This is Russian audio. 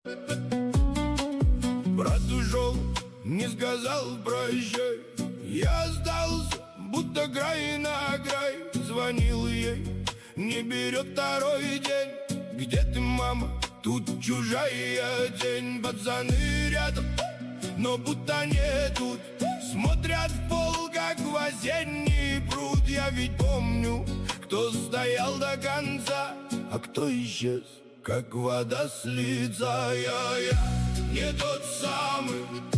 Брат ушел, не сказал прощай. Я сдался, будто край на край. Звонил ей, не берет второй день. Где ты, мама? Тут чужая тень. Пацаны рядом, но будто не тут. Смотрят в пол, как в осенний пруд. Я ведь помню, кто стоял до конца, а кто исчез, как вода с лица. Я не тот самый,